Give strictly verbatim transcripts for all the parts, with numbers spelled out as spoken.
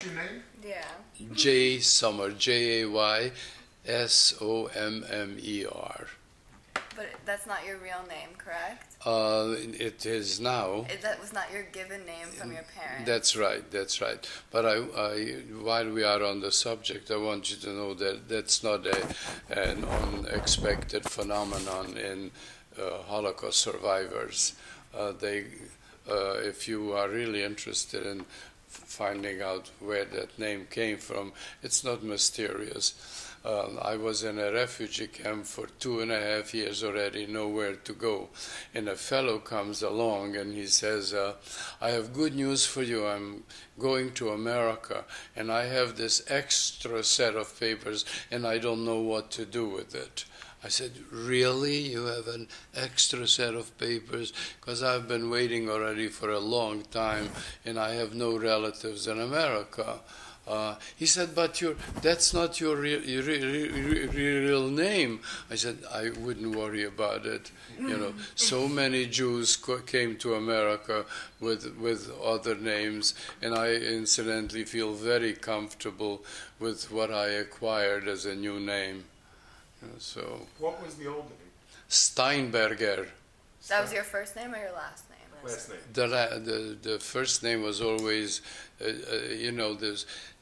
your name? Yeah. Jay Sommer, J A Y S O M M E R. But that's not your real name, correct? Uh, it is now. It, that was not your given name from your parents. That's right, that's right. But I, I, while we are on the subject, I want you to know that that's not a, an unexpected phenomenon in uh, Holocaust survivors. Uh, they, uh, if you are really interested in finding out where that name came from, it's not mysterious. Uh, I was in a refugee camp for two and a half years already, nowhere to go. And a fellow comes along and he says, uh, I have good news for you. I'm going to America and I have this extra set of papers and I don't know what to do with it. I said, really? You have an extra set of papers? Because I've been waiting already for a long time and I have no relatives in America. Uh, he said, but you're, that's not your real, your real, real, real name. I said, I wouldn't worry about it. You know, so many Jews co- came to America with with other names, and I incidentally feel very comfortable with what I acquired as a new name. You know, so. What was the old name? Steinberger. That was your first name or your last name? Last name. The la- the, the first name was always, uh, uh, you know, this.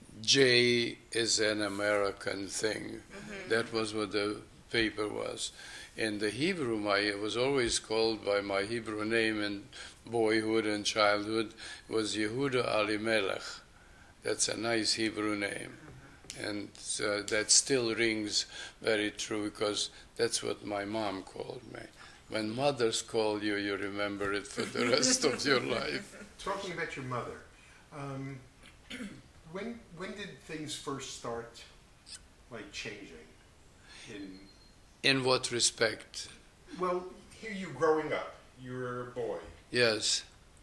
J is an American thing. Mm-hmm. That was what the paper was. In the Hebrew, my, I was always called by my Hebrew name in boyhood and childhood was Yehuda Alimelech. That's a nice Hebrew name. Mm-hmm. And uh, that still rings very true because that's what my mom called me. When mothers call you, you remember it for the rest of your life. Talking about your mother, um, When when did things first start, like, changing? In in what respect? Well, here you growing up. You were a boy. Yes.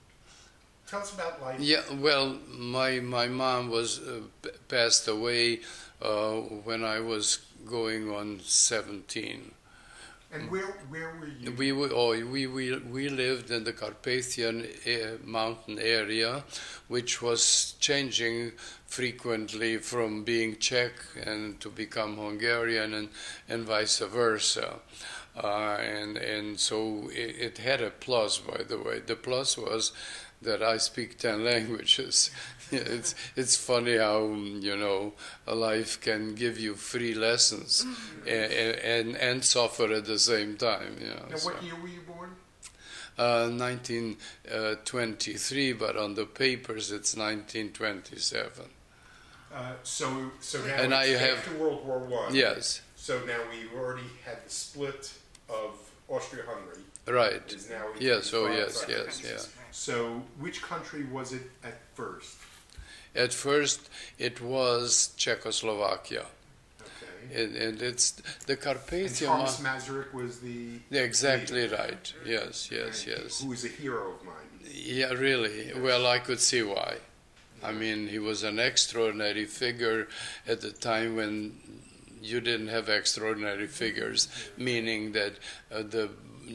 Tell us about life. Yeah. Well, my my mom was uh, passed away uh, when I was going on seventeen. And where where were you? We were, oh, we we we lived in the Carpathian uh, mountain area, which was changing frequently from being Czech and to become Hungarian and, and vice versa. Uh, and and so it, it had a plus, by the way. The plus was that I speak ten languages. It's it's funny how, you know, a life can give you free lessons and, and and suffer at the same time. You know, now, so. what year were you born? Uh, nineteen twenty-three, but on the papers it's nineteen twenty-seven. Uh, so so now and it's I after have, World War One. Yes. So now we've already had the split of Austria-Hungary. Right. Is now yes. Oh, five, yes. right? Yes. Yeah. So which country was it at first? At first, it was Czechoslovakia. Okay. And, and it's the Carpathian. And Thomas Masaryk was the. Exactly leader. right. Yes. Yes. And yes. Who was a hero of mine. Yeah. Really. Yes. Well, I could see why. Yeah. I mean, he was an extraordinary figure at the time when you didn't have extraordinary figures, meaning that uh, the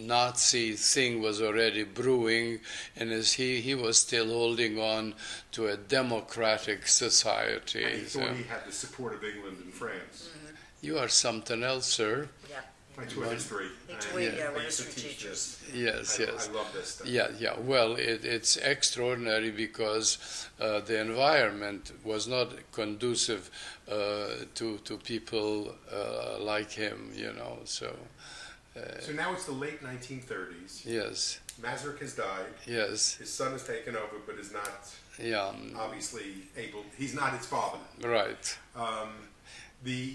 Nazi thing was already brewing, and as he, he was still holding on to a democratic society. And he thought so. he had the support of England and France. Mm-hmm. You are something else, sir. Yeah. I taught history. We, yeah. yeah, we're I used to history teach teachers. this. Yes, I, yes. I love this stuff. Yeah, yeah. Well, it, it's extraordinary because uh, the environment was not conducive uh, to to people uh, like him, you know. So. Uh, So now it's the late nineteen thirties. Yes. Masaryk has died. Yes. His son has taken over, but is not Yeah. obviously able. He's not his father. Right. Um, the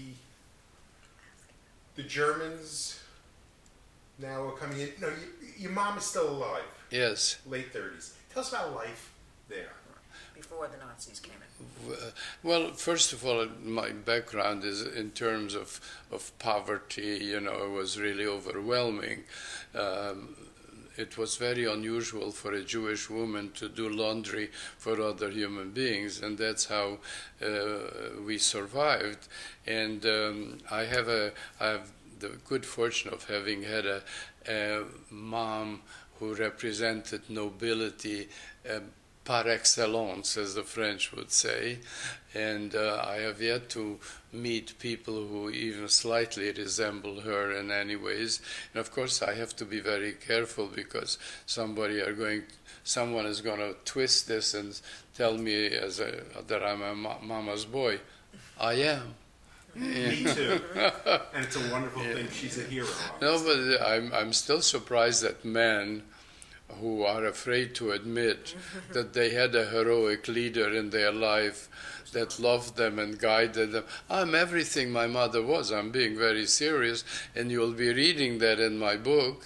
the Germans now are coming in. No, you, your mom is still alive. Yes. Late thirties. Tell us about life there. Before the Nazis came in. Well, first of all, my background is in terms of, of poverty, you know, it was really overwhelming. Um, it was very unusual for a Jewish woman to do laundry for other human beings, and that's how uh, we survived. And um, I have a, I have the good fortune of having had a, a mom who represented nobility, uh, par excellence, as the French would say, and uh, I have yet to meet people who even slightly resemble her in any ways. And of course, I have to be very careful because somebody are going, someone is going to twist this and tell me as a, that I'm a ma- mama's boy. I am. Me too. And it's a wonderful thing. She's a hero. No, but I'm I'm still surprised that men who are afraid to admit that they had a heroic leader in their life that loved them and guided them. I'm everything my mother was. I'm being very serious, and you'll be reading that in my book.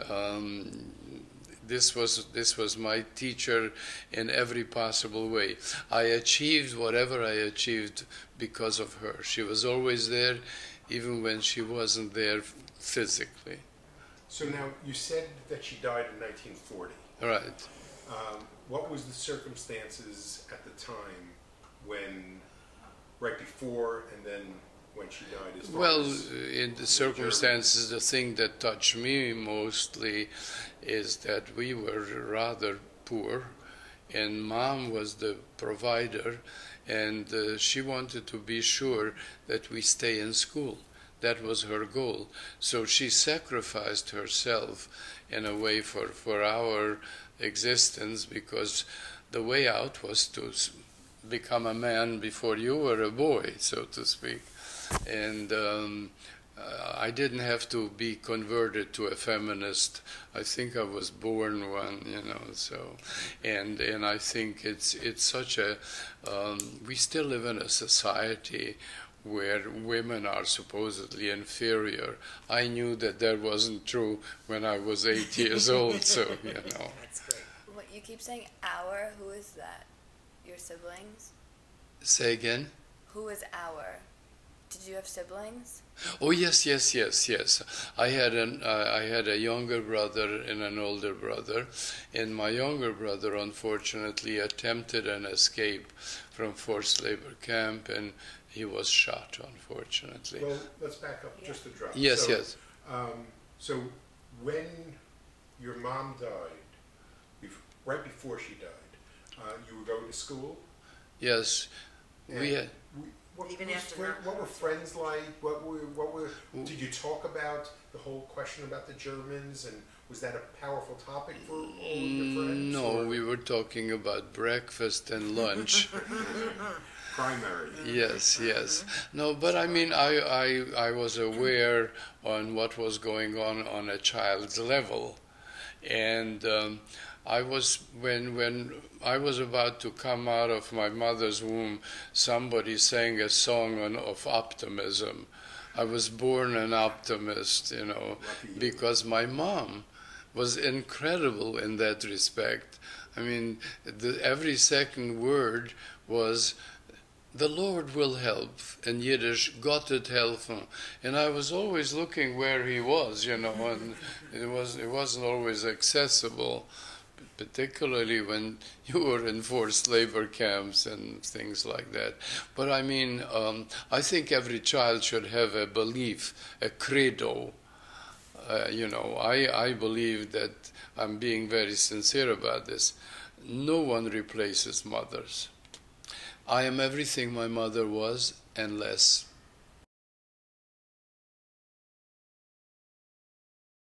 Um, this was this was my teacher in every possible way. I achieved whatever I achieved because of her. She was always there, even when she wasn't there physically. So now, you said that she died in nineteen forty. Right. Um, what was the circumstances at the time when, right before and then when she died? As far Well, as in the circumstances, the thing that touched me mostly is that we were rather poor, and Mom was the provider, and uh, she wanted to be sure that we stay in school. That was her goal. So she sacrificed herself in a way for, for our existence, because the way out was to become a man before you were a boy, so to speak. And um, uh, I didn't have to be converted to a feminist. I think I was born one, you know. So, and and I think it's it's such a um, we still live in a society where women are supposedly inferior. I knew that that wasn't true when I was eight years old, so, you know. That's great. What, you keep saying our. Who is that? Your siblings? Say again? Who is our? Did you have siblings? Oh, yes, yes, yes, yes. I had an uh, I had a younger brother and an older brother, and my younger brother, unfortunately, attempted an escape from forced labor camp, and he was shot, unfortunately. Well, let's back up just a drop. Yes, so, yes. Um, so when your mom died, bef- right before she died, uh, you were going to school? Yes. And We had, we- what, Even was after fri- that. what were friends like? What were, what were, did you talk about the whole question about the Germans, and was that a powerful topic for all of your friends? no, or we were talking about breakfast and lunch. primary. Yes, yes. No, but I mean, I, I, I was aware on what was going on on a child's level. And um, I was, when, when I was about to come out of my mother's womb, somebody sang a song on, of optimism. I was born an optimist, you know, because my mom was incredible in that respect. I mean, the, every second word was, the Lord will help, in Yiddish, Gott wird helfen. And I was always looking where he was, you know, and it, was, it wasn't always accessible, particularly when you were in forced labor camps and things like that. But I mean, um, I think every child should have a belief, a credo. Uh, you know, I, I believe that, I'm being very sincere about this, no one replaces mothers. I am everything my mother was and less.